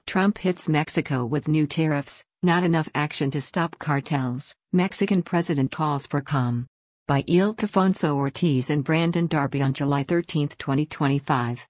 Trump hits Mexico with new tariffs, not enough action to stop cartels. Mexican president calls for calm. By Ildefonso Ortiz and Brandon Darby on July 13, 2025.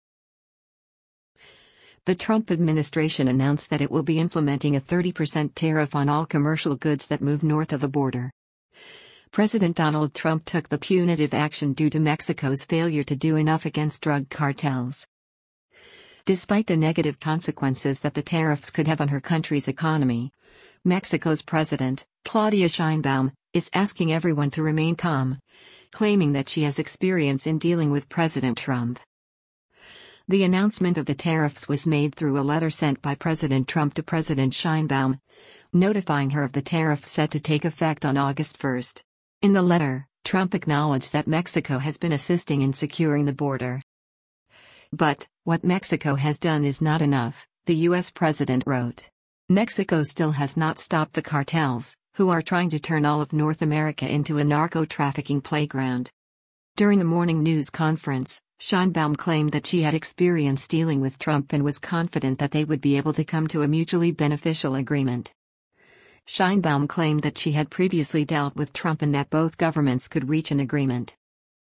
The Trump administration announced that it will be implementing a 30% tariff on all commercial goods that move north of the border. President Donald Trump took the punitive action due to Mexico's failure to do enough against drug cartels. Despite the negative consequences that the tariffs could have on her country's economy, Mexico's president, Claudia Sheinbaum, is asking everyone to remain calm, claiming that she has experience in dealing with President Trump. The announcement of the tariffs was made through a letter sent by President Trump to President Sheinbaum, notifying her of the tariffs set to take effect on August 1. In the letter, Trump acknowledged that Mexico has been assisting in securing the border. But, what Mexico has done is not enough, the U.S. president wrote. Mexico still has not stopped the cartels, who are trying to turn all of North America into a narco-trafficking playground. During the morning news conference, Sheinbaum claimed that she had experience dealing with Trump and was confident that they would be able to come to a mutually beneficial agreement. Sheinbaum claimed that she had previously dealt with Trump and that both governments could reach an agreement.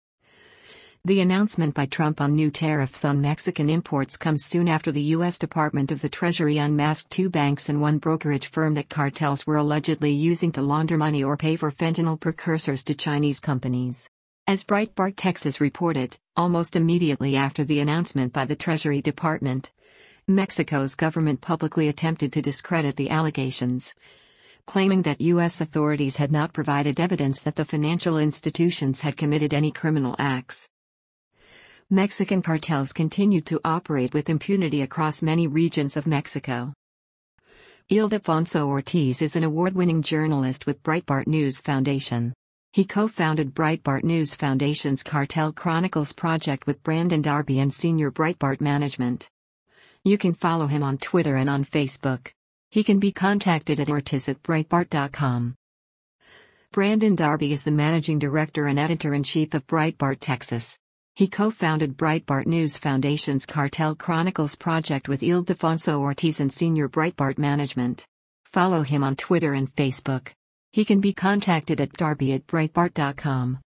The announcement by Trump on new tariffs on Mexican imports comes soon after the U.S. Department of the Treasury unmasked two banks and one brokerage firm that cartels were allegedly using to launder money or pay for fentanyl precursors to Chinese companies. As Breitbart Texas reported, almost immediately after the announcement by the Treasury Department, Mexico's government publicly attempted to discredit the allegations, claiming that U.S. authorities had not provided evidence that the financial institutions had committed any criminal acts. Mexican cartels continued to operate with impunity across many regions of Mexico. Ildefonso Ortiz is an award-winning journalist with Breitbart News Foundation. He co-founded Breitbart News Foundation's Cartel Chronicles project with Brandon Darby and senior Breitbart management. You can follow him on Twitter and on Facebook. He can be contacted at ortiz@breitbart.com. Brandon Darby is the managing director and editor-in-chief of Breitbart Texas. He co-founded Breitbart News Foundation's Cartel Chronicles project with Ildefonso Ortiz and senior Breitbart management. Follow him on Twitter and Facebook. He can be contacted at darby@breitbart.com.